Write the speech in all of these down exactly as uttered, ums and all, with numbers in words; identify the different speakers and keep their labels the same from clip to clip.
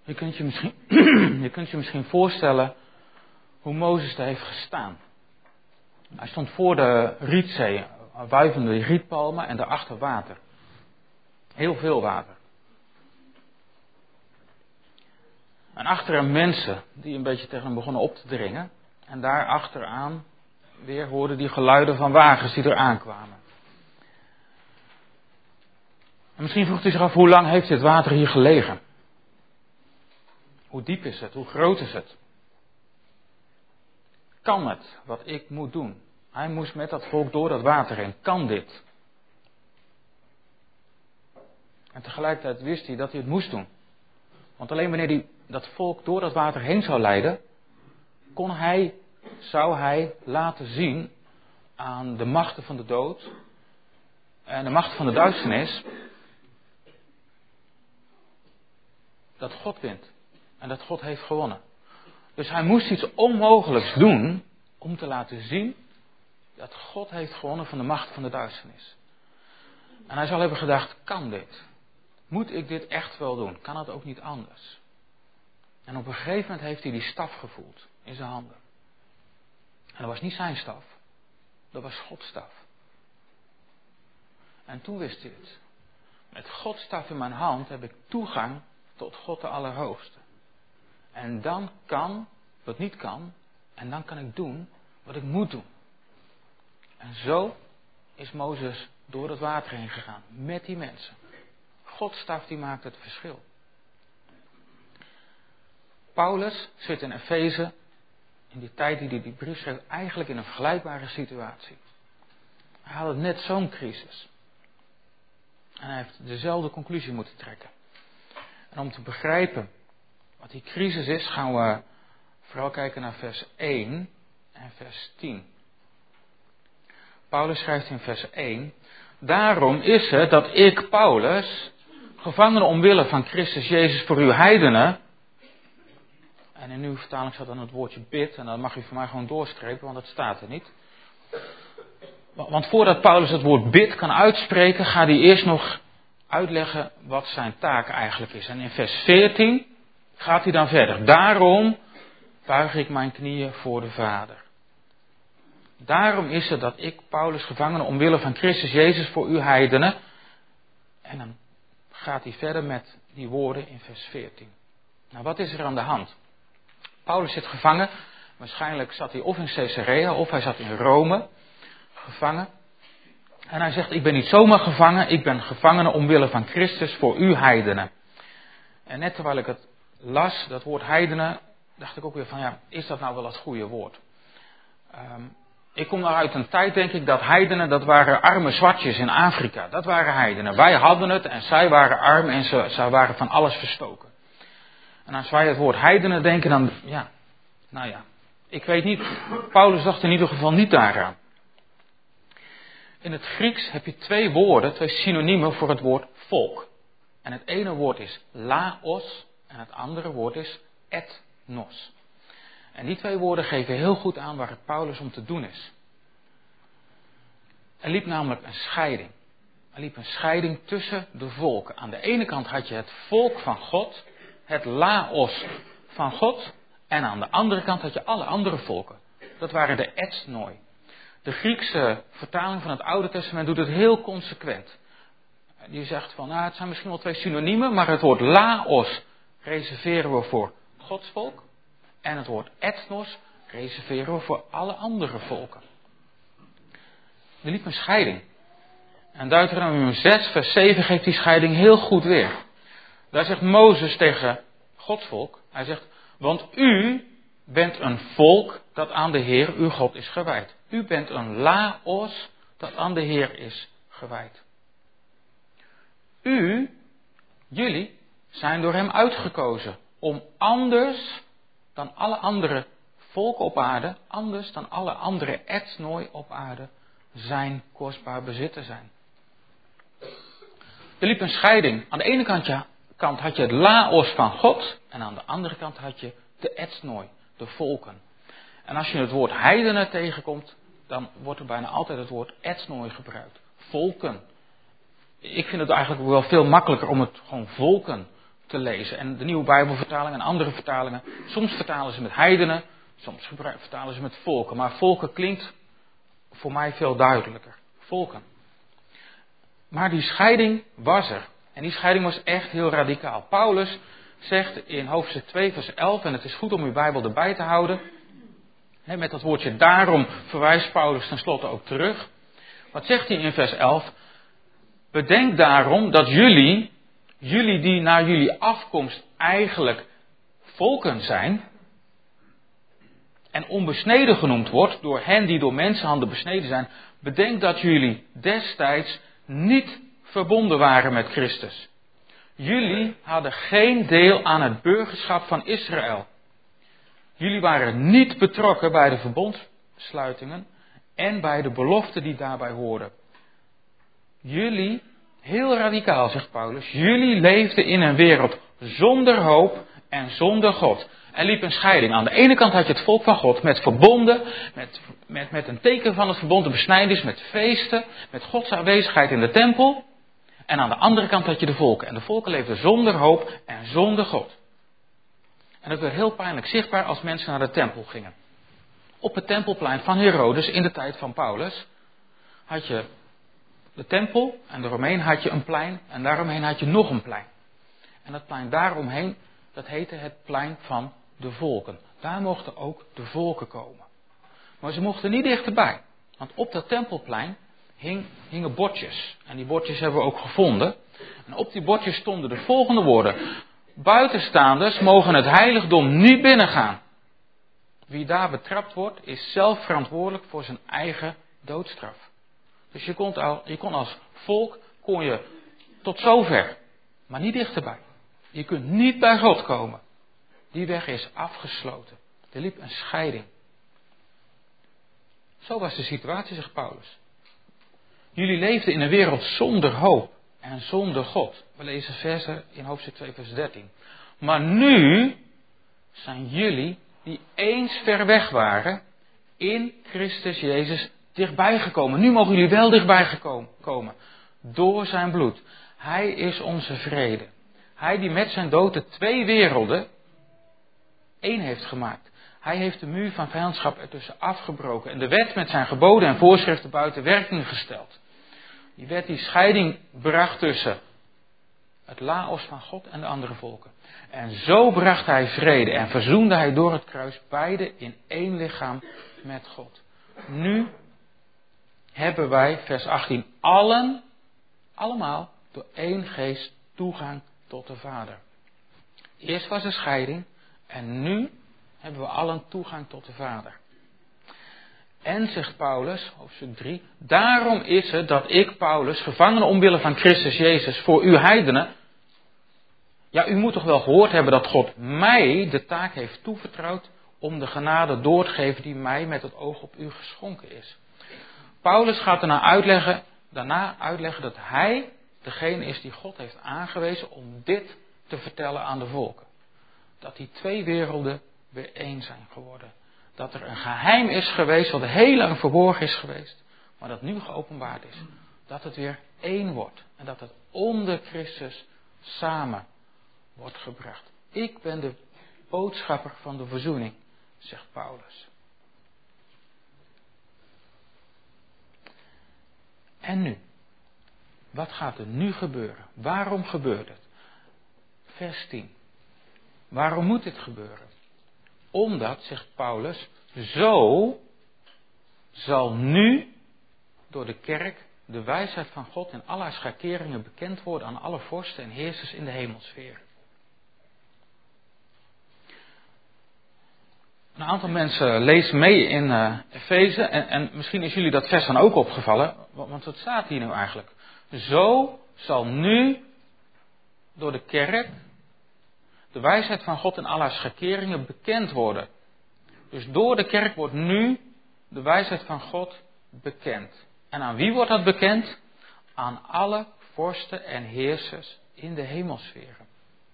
Speaker 1: Je kunt je misschien, je kunt je misschien voorstellen hoe Mozes daar heeft gestaan. Hij stond voor de Rietzee, wuivende rietpalmen en daarachter water. Heel veel water. En achter hem mensen die een beetje tegen hem begonnen op te dringen. En daar achteraan weer hoorden die geluiden van wagens die er aankwamen. En misschien vroeg hij zich af, hoe lang heeft dit water hier gelegen? Hoe diep is het? Hoe groot is het? Kan het wat ik moet doen? Hij moest met dat volk door dat water heen. Kan dit? En tegelijkertijd wist hij dat hij het moest doen. Want alleen wanneer hij dat volk door dat water heen zou leiden, kon hij, zou hij laten zien aan de machten van de dood en de machten van de duisternis dat God wint. En dat God heeft gewonnen. Dus hij moest iets onmogelijks doen om te laten zien dat God heeft gewonnen van de macht van de duisternis. En hij zal hebben gedacht, kan dit? Moet ik dit echt wel doen? Kan het ook niet anders? En op een gegeven moment heeft hij die staf gevoeld in zijn handen. En dat was niet zijn staf. Dat was Gods staf. En toen wist hij het. Met Gods staf in mijn hand heb ik toegang tot God de Allerhoogste. En dan kan wat niet kan. En dan kan ik doen wat ik moet doen. En zo is Mozes door het water heen gegaan. Met die mensen. Gods staf die maakt het verschil. Paulus zit in Efeze. In die tijd die hij die brief schreef. Eigenlijk in een vergelijkbare situatie. Hij had net zo'n crisis. En hij heeft dezelfde conclusie moeten trekken. En om te begrijpen wat die crisis is, gaan we vooral kijken naar vers één en vers tien. Paulus schrijft in vers één. Daarom is het dat ik, Paulus, gevangene omwille van Christus Jezus voor uw heidenen. En in uw vertaling staat dan het woordje bid. En dat mag u voor mij gewoon doorstrepen, want dat staat er niet. Want voordat Paulus het woord bid kan uitspreken, gaat hij eerst nog uitleggen wat zijn taak eigenlijk is. En in vers veertien gaat hij dan verder. Daarom buig ik mijn knieën voor de Vader. Daarom is het dat ik, Paulus, gevangene omwille van Christus Jezus voor u heidenen. En dan gaat hij verder met die woorden in vers veertien. Nou, wat is er aan de hand? Paulus zit gevangen. Waarschijnlijk zat hij of in Caesarea of hij zat in Rome. Gevangen. En hij zegt, ik ben niet zomaar gevangen, ik ben gevangene omwille van Christus voor u heidenen. En net terwijl ik het las, dat woord heidenen, dacht ik ook weer van, ja, is dat nou wel het goede woord? Um, ik kom nou uit een tijd, denk ik, dat heidenen, dat waren arme zwartjes in Afrika. Dat waren heidenen. Wij hadden het en zij waren arm en ze, zij waren van alles verstoken. En als wij het woord heidenen denken, dan, ja, nou ja, ik weet niet, Paulus dacht in ieder geval niet daaraan. In het Grieks heb je twee woorden, twee synoniemen voor het woord volk. En het ene woord is laos en het andere woord is ethnos. En die twee woorden geven heel goed aan waar het Paulus om te doen is. Er liep namelijk een scheiding. Er liep een scheiding tussen de volken. Aan de ene kant had je het volk van God, het laos van God. En aan de andere kant had je alle andere volken. Dat waren de ethnoi. De Griekse vertaling van het Oude Testament doet het heel consequent. Die zegt van, nou, het zijn misschien wel twee synoniemen, maar het woord laos reserveren we voor Gods volk. En het woord ethnos reserveren we voor alle andere volken. Er liep een scheiding. En Deuteronomium zes, vers zeven geeft die scheiding heel goed weer. Daar zegt Mozes tegen Gods volk, hij zegt, want u bent een volk dat aan de Heer uw God is gewijd. U bent een laos dat aan de Heer is gewijd. U, jullie, zijn door hem uitgekozen om anders dan alle andere volken op aarde, anders dan alle andere ethnoi op aarde, zijn kostbaar bezit te zijn. Er liep een scheiding. Aan de ene kant, ja, kant had je het laos van God en aan de andere kant had je de ethnoi, de volken. En als je het woord heidenen tegenkomt, dan wordt er bijna altijd het woord ethnoi gebruikt. Volken. Ik vind het eigenlijk wel veel makkelijker om het gewoon volken te lezen. En de Nieuwe Bijbelvertaling en andere vertalingen, soms vertalen ze met heidenen, soms vertalen ze met volken. Maar volken klinkt voor mij veel duidelijker. Volken. Maar die scheiding was er. En die scheiding was echt heel radicaal. Paulus zegt in hoofdstuk twee vers elf, en het is goed om uw Bijbel erbij te houden. Met dat woordje daarom verwijst Paulus tenslotte ook terug. Wat zegt hij in vers elf? Bedenk daarom dat jullie, jullie die naar jullie afkomst eigenlijk volken zijn, en onbesneden genoemd wordt door hen die door mensenhanden besneden zijn. Bedenk dat jullie destijds niet verbonden waren met Christus. Jullie hadden geen deel aan het burgerschap van Israël. Jullie waren niet betrokken bij de verbondssluitingen en bij de beloften die daarbij hoorden. Jullie, heel radicaal zegt Paulus, jullie leefden in een wereld zonder hoop en zonder God. Er liep een scheiding. Aan de ene kant had je het volk van God met verbonden, met, met, met een teken van het verbond, een besnijdenis, met feesten, met Gods aanwezigheid in de tempel. En aan de andere kant had je de volken. En de volken leefden zonder hoop en zonder God. En dat werd heel pijnlijk zichtbaar als mensen naar de tempel gingen. Op het tempelplein van Herodes in de tijd van Paulus had je de tempel en daaromheen had je een plein en daaromheen had je nog een plein. En dat plein daaromheen, dat heette het plein van de volken. Daar mochten ook de volken komen. Maar ze mochten niet dichterbij. Want op dat tempelplein hing, hingen bordjes. En die bordjes hebben we ook gevonden. En op die bordjes stonden de volgende woorden. Buitenstaanders mogen het heiligdom niet binnengaan. Wie daar betrapt wordt, is zelf verantwoordelijk voor zijn eigen doodstraf. Dus je kon, al, je kon als volk kon je tot zover, maar niet dichterbij. Je kunt niet bij God komen. Die weg is afgesloten. Er liep een scheiding. Zo was de situatie, zegt Paulus. Jullie leefden in een wereld zonder hoop en zonder God. We lezen versen in hoofdstuk twee vers dertien. Maar nu zijn jullie, die eens ver weg waren, in Christus Jezus dichtbij gekomen. Nu mogen jullie wel dichtbij gekomen, komen. Door zijn bloed. Hij is onze vrede. Hij die met zijn dood de twee werelden één heeft gemaakt. Hij heeft de muur van vijandschap ertussen afgebroken. En de wet met zijn geboden en voorschriften buiten werking gesteld. Die wet die scheiding bracht tussen het laos van God en de andere volken. En zo bracht hij vrede en verzoende hij door het kruis beide in één lichaam met God. Nu hebben wij, vers achttien, allen, allemaal door één geest toegang tot de Vader. Eerst was er scheiding en nu hebben we allen toegang tot de Vader. En, zegt Paulus, hoofdstuk drie, daarom is het dat ik, Paulus, gevangen omwille van Christus Jezus, voor u heidenen. Ja, u moet toch wel gehoord hebben dat God mij de taak heeft toevertrouwd om de genade door te geven die mij met het oog op u geschonken is. Paulus gaat daarna uitleggen, daarna uitleggen dat hij degene is die God heeft aangewezen om dit te vertellen aan de volken. Dat die twee werelden weer één zijn geworden. Dat er een geheim is geweest, wat heel lang verborgen is geweest, maar dat nu geopenbaard is. Dat het weer één wordt en dat het onder Christus samen wordt gebracht. Ik ben de boodschapper van de verzoening, zegt Paulus. En nu? Wat gaat er nu gebeuren? Waarom gebeurt het? Vers tien. Waarom moet dit gebeuren? Omdat, zegt Paulus, zo zal nu door de kerk de wijsheid van God in alle schakeringen bekend worden aan alle vorsten en heersers in de hemelsfeer. Een aantal mensen lezen mee in uh, Efeze en, en misschien is jullie dat vers dan ook opgevallen, want wat staat hier nu eigenlijk? Zo zal nu door de kerk de wijsheid van God in alle schakeringen bekend worden. Dus door de kerk wordt nu de wijsheid van God bekend. En aan wie wordt dat bekend? Aan alle vorsten en heersers in de hemelsferen.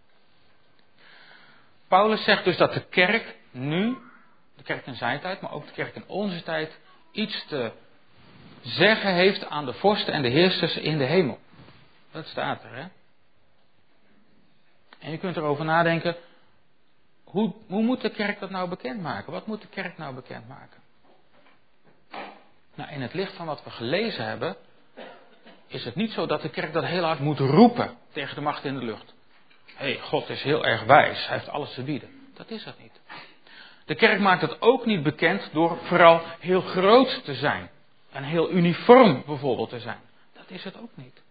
Speaker 1: Paulus zegt dus dat de kerk nu, de kerk in zijn tijd, maar ook de kerk in onze tijd, iets te zeggen heeft aan de vorsten en de heersers in de hemel. Dat staat er, hè? En je kunt erover nadenken, hoe, hoe moet de kerk dat nou bekendmaken? Wat moet de kerk nou bekendmaken? Nou, in het licht van wat we gelezen hebben, is het niet zo dat de kerk dat heel hard moet roepen tegen de macht in de lucht. Hé, hey, God is heel erg wijs, hij heeft alles te bieden. Dat is het niet. De kerk maakt het ook niet bekend door vooral heel groot te zijn. En heel uniform bijvoorbeeld te zijn. Dat is het ook niet.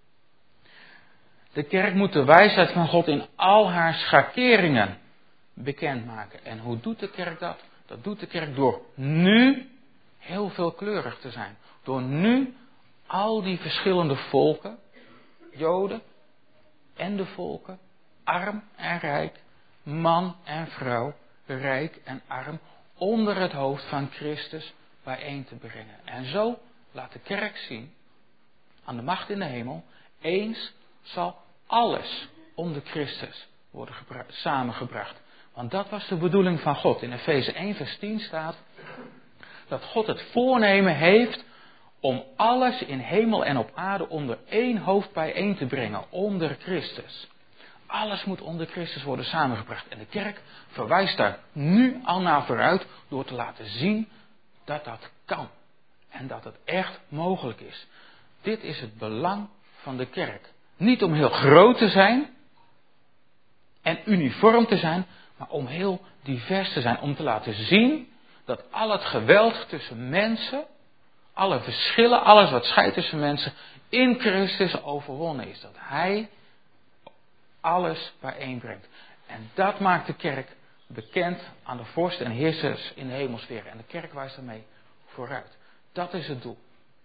Speaker 1: De kerk moet de wijsheid van God in al haar schakeringen bekendmaken. En hoe doet de kerk dat? Dat doet de kerk door nu heel veelkleurig te zijn. Door nu al die verschillende volken, Joden en de volken, arm en rijk, man en vrouw, rijk en arm, onder het hoofd van Christus bijeen te brengen. En zo laat de kerk zien, aan de macht in de hemel, eens zal alles onder Christus worden gebra- samengebracht. Want dat was de bedoeling van God. In Efeze één vers tien staat dat God het voornemen heeft om alles in hemel en op aarde onder één hoofd bijeen te brengen, onder Christus. Alles moet onder Christus worden samengebracht. En de kerk verwijst daar nu al naar vooruit door te laten zien dat dat kan. En dat het echt mogelijk is. Dit is het belang van de kerk. Niet om heel groot te zijn en uniform te zijn, maar om heel divers te zijn. Om te laten zien dat al het geweld tussen mensen, alle verschillen, alles wat scheidt tussen mensen, in Christus overwonnen is. Dat Hij alles bijeenbrengt. En dat maakt de kerk bekend aan de vorsten en heersers in de hemelsfeer. En de kerk wijst daarmee vooruit. Dat is het doel.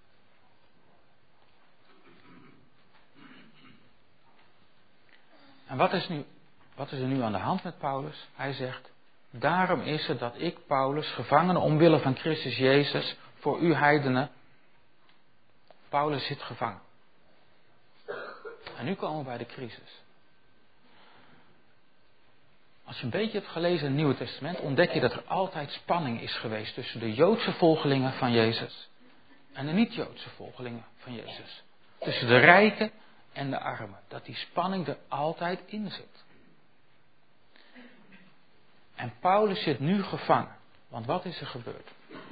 Speaker 1: En wat is, nu, wat is er nu aan de hand met Paulus? Hij zegt, daarom is het dat ik, Paulus, gevangene omwille van Christus Jezus, voor u heidenen. Paulus zit gevangen. En nu komen we bij de crisis. Als je een beetje hebt gelezen in het Nieuwe Testament, ontdek je dat er altijd spanning is geweest tussen de Joodse volgelingen van Jezus en de niet-Joodse volgelingen van Jezus. Tussen de rijken en de armen. Dat die spanning er altijd in zit. En Paulus zit nu gevangen. Want wat is er gebeurd?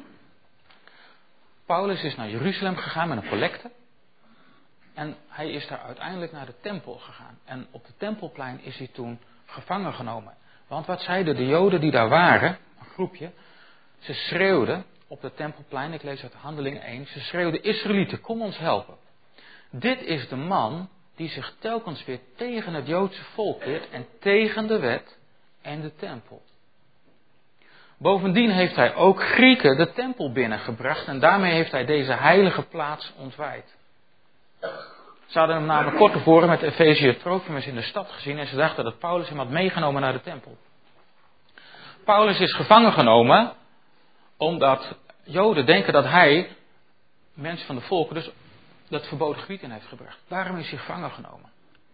Speaker 1: Paulus is naar Jeruzalem gegaan met een collecte. En hij is daar uiteindelijk naar de tempel gegaan. En op het tempelplein is hij toen gevangen genomen. Want wat zeiden de Joden die daar waren, een groepje, ze schreeuwden op het tempelplein, ik lees uit Handelingen één, ze schreeuwden, Israëlieten, kom ons helpen. Dit is de man die zich telkens weer tegen het Joodse volk keert en tegen de wet en de tempel. Bovendien heeft hij ook Grieken de tempel binnengebracht en daarmee heeft hij deze heilige plaats ontwijd. Ze hadden hem namelijk kort tevoren met Efeziër Trofimus in de stad gezien en ze dachten dat Paulus hem had meegenomen naar de tempel. Paulus is gevangen genomen omdat Joden denken dat hij, mensen van de volken, dus dat verboden gebied in heeft gebracht. Daarom is hij gevangen genomen.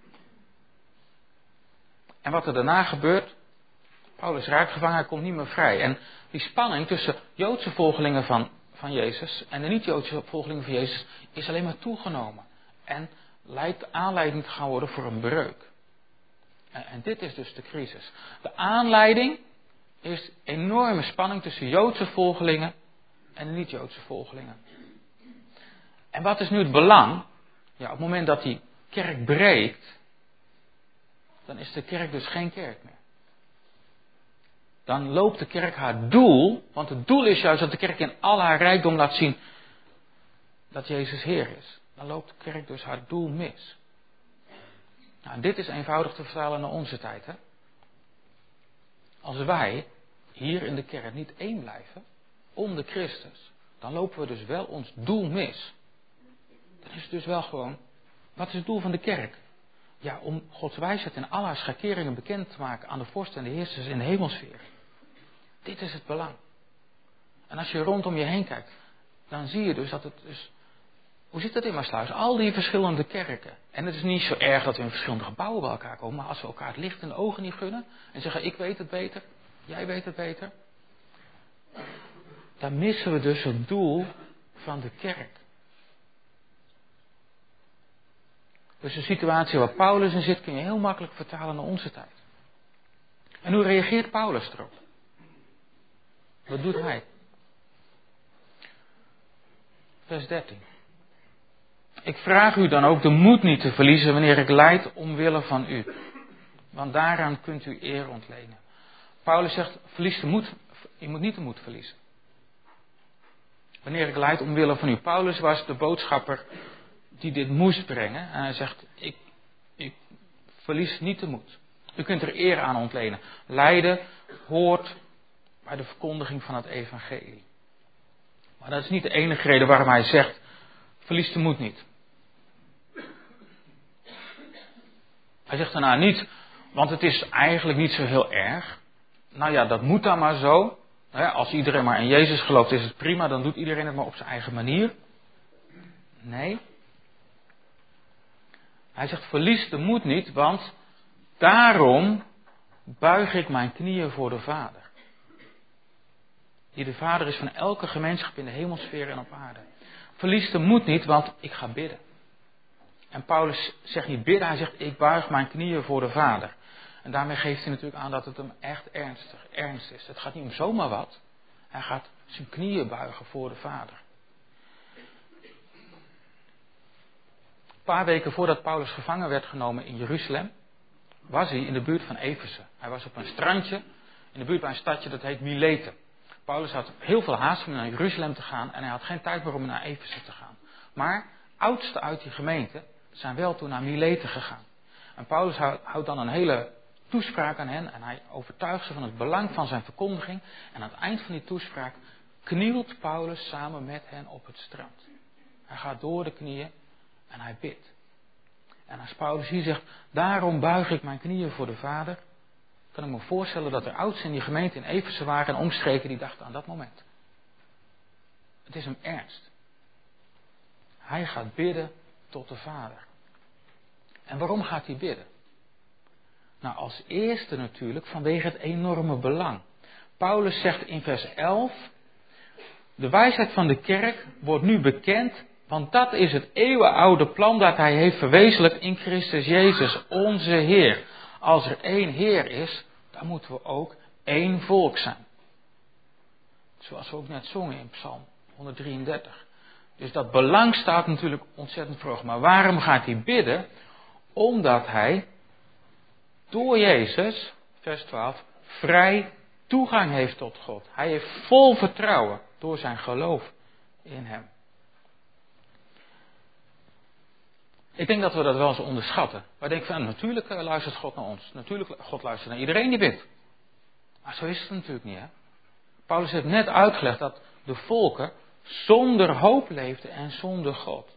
Speaker 1: En wat er daarna gebeurt, Paulus raakt gevangen, hij komt niet meer vrij. En die spanning tussen Joodse volgelingen van, van Jezus en de niet-Joodse volgelingen van Jezus is alleen maar toegenomen. En lijkt aanleiding te gaan worden voor een breuk. En, en dit is dus de crisis. De aanleiding is enorme spanning tussen Joodse volgelingen en de niet-Joodse volgelingen. En wat is nu het belang? Ja, op het moment dat die kerk breekt, dan is de kerk dus geen kerk meer. Dan loopt de kerk haar doel, want het doel is juist dat de kerk in al haar rijkdom laat zien dat Jezus Heer is. Dan loopt de kerk dus haar doel mis. Nou, dit is eenvoudig te vertalen naar onze tijd. Hè? Als wij hier in de kerk niet één blijven, om de Christus, dan lopen we dus wel ons doel mis. Dan is het dus wel gewoon, wat is het doel van de kerk? Ja, om Gods wijsheid in al haar schakeringen bekend te maken aan de vorsten en de heersers in de hemelsfeer. Dit is het belang. En als je rondom je heen kijkt, dan zie je dus dat het dus... Hoe zit dat in Maasluis? Al die verschillende kerken. En het is niet zo erg dat we in verschillende gebouwen bij elkaar komen, maar als we elkaar het licht in de ogen niet gunnen en zeggen, ik weet het beter, jij weet het beter, dan missen we dus het doel van de kerk. Dus de situatie waar Paulus in zit kun je heel makkelijk vertalen naar onze tijd. En hoe reageert Paulus erop? Wat doet hij? Vers dertien. Ik vraag u dan ook de moed niet te verliezen wanneer ik lijd omwille van u. Want daaraan kunt u eer ontlenen. Paulus zegt, verlies de moed. Je moet niet de moed verliezen. Wanneer ik lijd omwille van u. Paulus was de boodschapper die dit moest brengen. En hij zegt, ik, ik verlies niet de moed. U kunt er eer aan ontlenen. Lijden hoort bij de verkondiging van het evangelie. Maar dat is niet de enige reden waarom hij zegt, verlies de moed niet. Hij zegt daarna niet, want het is eigenlijk niet zo heel erg. Nou ja, dat moet dan maar zo. Als iedereen maar in Jezus gelooft is het prima, dan doet iedereen het maar op zijn eigen manier. Nee. Hij zegt, verlies de moed niet, want daarom buig ik mijn knieën voor de Vader. Die de Vader is van elke gemeenschap in de hemelsfeer en op aarde. Verlies de moed niet, want ik ga bidden. En Paulus zegt niet bidden, hij zegt ik buig mijn knieën voor de Vader. En daarmee geeft hij natuurlijk aan dat het hem echt ernstig, ernst is. Het gaat niet om zomaar wat. Hij gaat zijn knieën buigen voor de Vader. Een paar weken voordat Paulus gevangen werd genomen in Jeruzalem, was hij in de buurt van Efeze. Hij was op een strandje in de buurt bij een stadje dat heet Mileten. Paulus had heel veel haast om naar Jeruzalem te gaan en hij had geen tijd meer om naar Efeze te gaan. Maar oudsten uit die gemeente zijn wel toen naar Mileten gegaan. En Paulus houdt dan een hele toespraak aan hen en hij overtuigt ze van het belang van zijn verkondiging. En aan het eind van die toespraak knielt Paulus samen met hen op het strand. Hij gaat door de knieën en hij bidt. En als Paulus hier zegt, daarom buig ik mijn knieën voor de Vader, kan ik me voorstellen dat er oudsten in die gemeente in Efeze waren en omstreken die dachten aan dat moment. Het is hem ernst. Hij gaat bidden tot de Vader. En waarom gaat hij bidden? Nou, als eerste natuurlijk vanwege het enorme belang. Paulus zegt in vers elf, de wijsheid van de kerk wordt nu bekend, want dat is het eeuwenoude plan dat hij heeft verwezenlijkt in Christus Jezus, onze Heer. Als er één Heer is, dan moeten we ook één volk zijn. Zoals we ook net zongen in Psalm honderddrieëndertig. Dus dat belang staat natuurlijk ontzettend vroeg. Maar waarom gaat hij bidden? Omdat hij door Jezus, vers twaalf, vrij toegang heeft tot God. Hij heeft vol vertrouwen door zijn geloof in hem. Ik denk dat we dat wel eens onderschatten. Wij denken van, natuurlijk luistert God naar ons. Natuurlijk, God luistert naar iedereen die bidt. Maar zo is het natuurlijk niet, hè. Paulus heeft net uitgelegd dat de volken zonder hoop leefden en zonder God.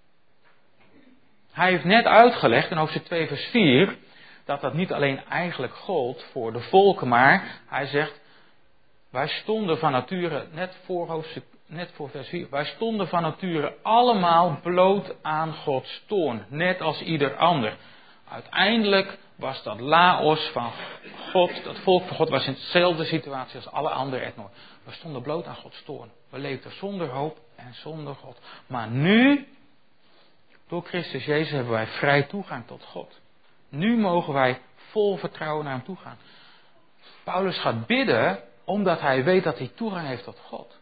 Speaker 1: Hij heeft net uitgelegd in hoofdstuk twee vers vier... dat dat niet alleen eigenlijk gold voor de volken, maar hij zegt, wij stonden van nature, net voor, hoofdstuk, net voor vers vier, wij stonden van nature allemaal bloot aan Gods toorn, net als ieder ander. Uiteindelijk was dat laos van God, dat volk van God was in dezelfde situatie als alle andere etnoen. We stonden bloot aan Gods toorn. We leefden zonder hoop en zonder God. Maar nu, door Christus Jezus, hebben wij vrij toegang tot God. Nu mogen wij vol vertrouwen naar hem toe gaan. Paulus gaat bidden omdat hij weet dat hij toegang heeft tot God.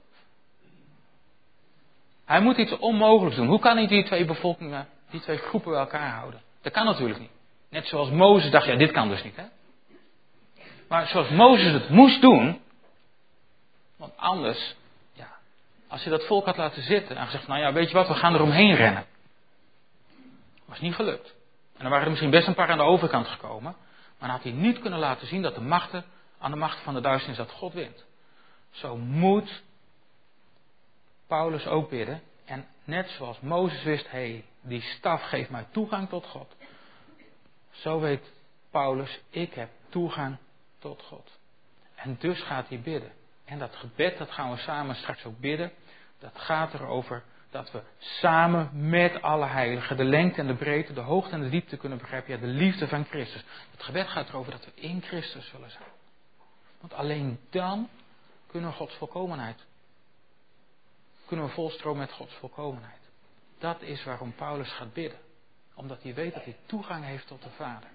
Speaker 1: Hij moet iets onmogelijks doen. Hoe kan hij die twee bevolkingen, die twee groepen bij elkaar houden? Dat kan natuurlijk niet. Net zoals Mozes dacht, ja dit kan dus niet, hè. Maar zoals Mozes het moest doen, want anders, ja, als hij dat volk had laten zitten en gezegd, nou ja, weet je wat, we gaan er omheen rennen. Was niet gelukt. En dan waren er misschien best een paar aan de overkant gekomen. Maar dan had hij niet kunnen laten zien dat de machten, aan de machten van de duisternis, dat God wint. Zo moet Paulus ook bidden. En net zoals Mozes wist, hé, hey, die staf geeft mij toegang tot God. Zo weet Paulus, ik heb toegang tot God. En dus gaat hij bidden. En dat gebed, dat gaan we samen straks ook bidden. Dat gaat erover dat we samen met alle heiligen de lengte en de breedte, de hoogte en de diepte kunnen begrijpen. Ja, de liefde van Christus. Het gebed gaat erover dat we in Christus zullen zijn. Want alleen dan kunnen we Gods volkomenheid. Kunnen we volstromen met Gods volkomenheid. Dat is waarom Paulus gaat bidden. Omdat hij weet dat hij toegang heeft tot de Vader.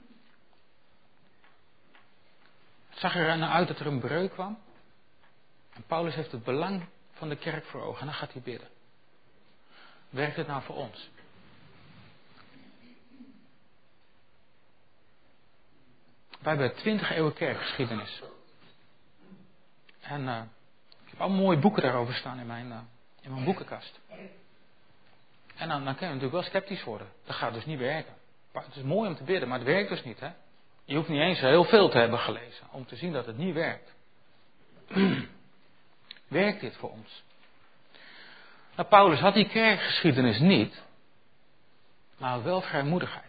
Speaker 1: Het zag er nou uit dat er een breuk kwam. En Paulus heeft het belang van de kerk voor ogen. En dan gaat hij bidden. Werkt het nou voor ons? Wij hebben twintig eeuwen kerkgeschiedenis. En uh, ik heb allemaal mooie boeken daarover staan in mijn, uh, in mijn boekenkast. En dan, dan kun je natuurlijk wel sceptisch worden. Dat gaat dus niet werken. Het is mooi om te bidden, maar het werkt dus niet. Hè? Je hoeft niet eens heel veel te hebben gelezen om te zien dat het niet werkt. Werkt dit voor ons? Nou, Paulus had die kerkgeschiedenis niet, maar wel vrijmoedigheid.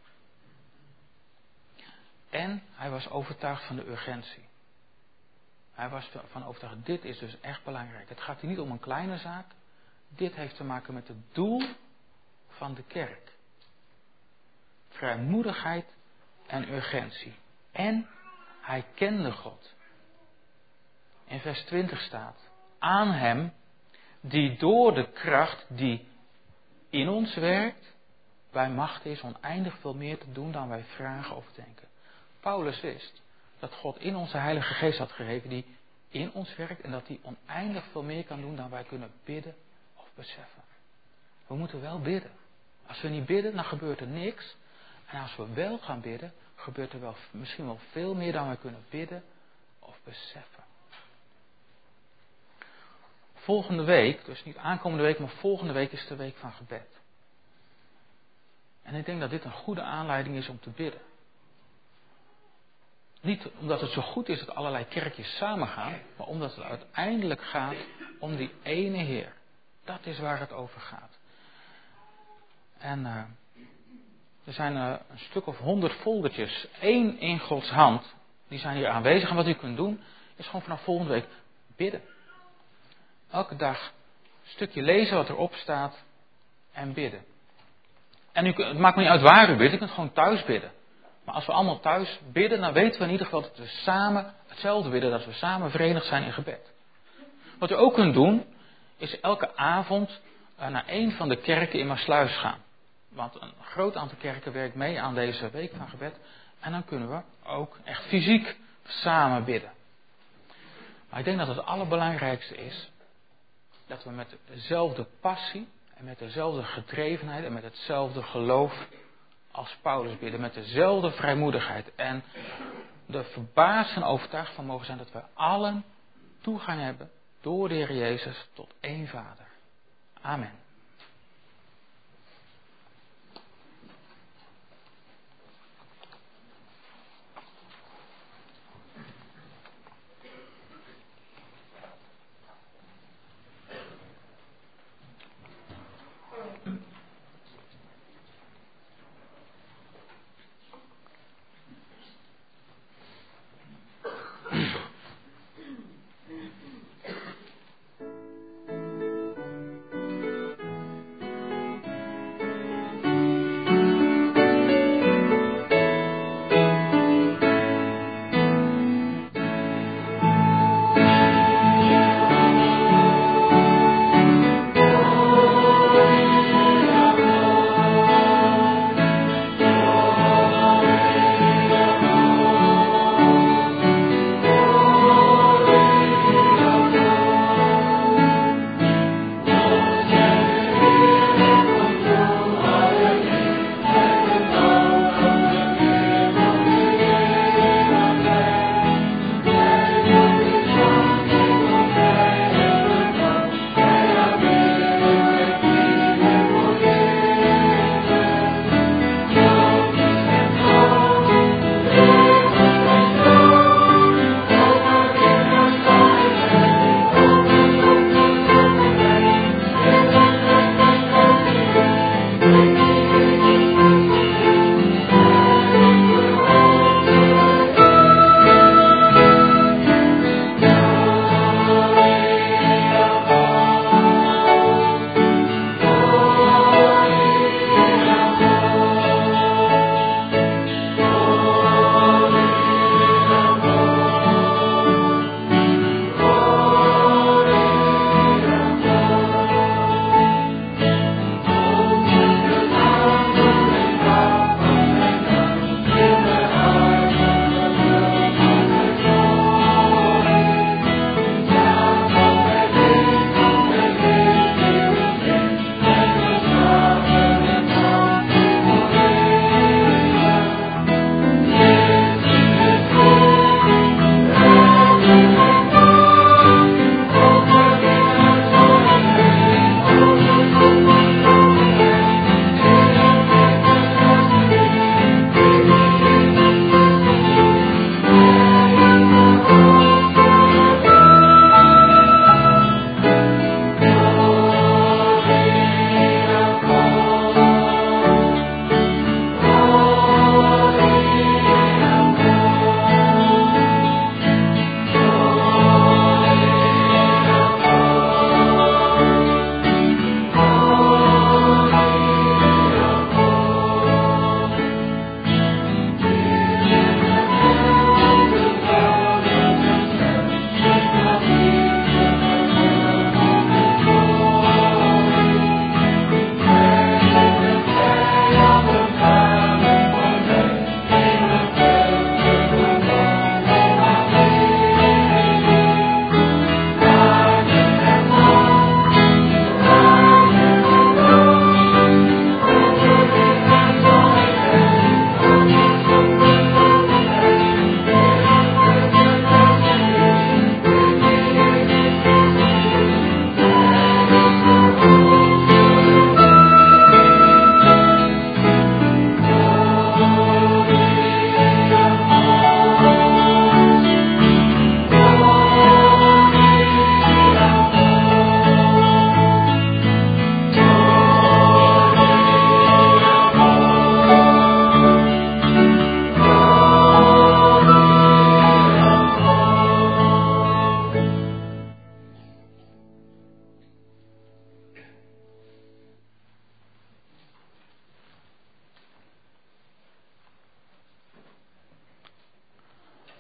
Speaker 1: En hij was overtuigd van de urgentie. Hij was van overtuigd, dit is dus echt belangrijk. Het gaat hier niet om een kleine zaak. Dit heeft te maken met het doel van de kerk. Vrijmoedigheid en urgentie. En hij kende God. In vers twintig staat, aan hem die door de kracht die in ons werkt, bij macht is oneindig veel meer te doen dan wij vragen of denken. Paulus wist dat God in onze Heilige Geest had gegeven die in ons werkt en dat hij oneindig veel meer kan doen dan wij kunnen bidden of beseffen. We moeten wel bidden. Als we niet bidden, dan gebeurt er niks. En als we wel gaan bidden, gebeurt er wel, misschien wel veel meer dan wij kunnen bidden of beseffen. Volgende week, dus niet aankomende week, maar volgende week is de week van gebed. En ik denk dat dit een goede aanleiding is om te bidden. Niet omdat het zo goed is dat allerlei kerkjes samengaan, maar omdat het uiteindelijk gaat om die ene Heer. Dat is waar het over gaat. En uh, er zijn uh, een stuk of honderd foldertjes, één in Gods hand, die zijn hier aanwezig. En wat u kunt doen, is gewoon vanaf volgende week bidden. Elke dag een stukje lezen wat erop staat en bidden. En u, het maakt me niet uit waar u bidt, u kunt gewoon thuis bidden. Maar als we allemaal thuis bidden, dan weten we in ieder geval dat we samen hetzelfde bidden, dat we samen verenigd zijn in gebed. Wat u ook kunt doen, is elke avond naar een van de kerken in Maassluis gaan. Want een groot aantal kerken werkt mee aan deze week van gebed. En dan kunnen we ook echt fysiek samen bidden. Maar ik denk dat het allerbelangrijkste is dat we met dezelfde passie en met dezelfde gedrevenheid en met hetzelfde geloof als Paulus bidden. Met dezelfde vrijmoedigheid. En er verbaasd en overtuigd van mogen zijn dat we allen toegang hebben door de Heer Jezus tot één Vader. Amen.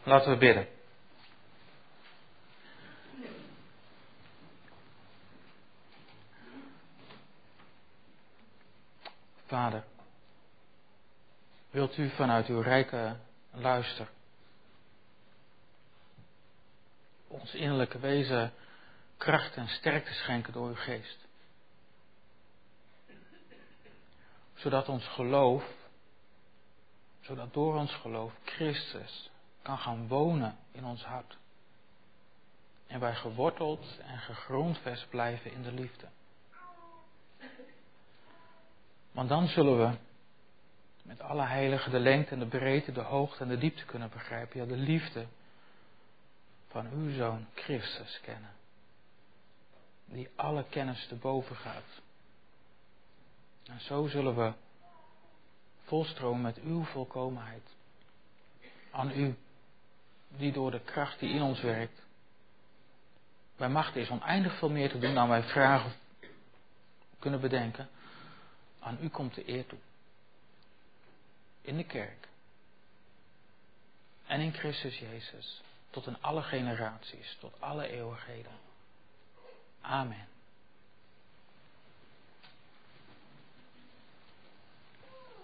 Speaker 1: Laten we bidden. Vader, wilt u vanuit uw rijke luister ons innerlijke wezen kracht en sterkte schenken door uw geest. Zodat ons geloof, zodat door ons geloof Christus kan gaan wonen in ons hart. En wij geworteld en gegrondvest blijven in de liefde. Want dan zullen we met alle heiligen de lengte en de breedte, de hoogte en de diepte kunnen begrijpen. Ja, de liefde van uw Zoon Christus kennen. Die alle kennis te boven gaat. En zo zullen we volstromen met uw volkomenheid. Aan u, die door de kracht die in ons werkt, bij macht is oneindig veel meer te doen dan wij vragen kunnen bedenken. Aan u komt de eer toe. In de kerk. En in Christus Jezus. Tot in alle generaties. Tot alle eeuwigheden. Amen.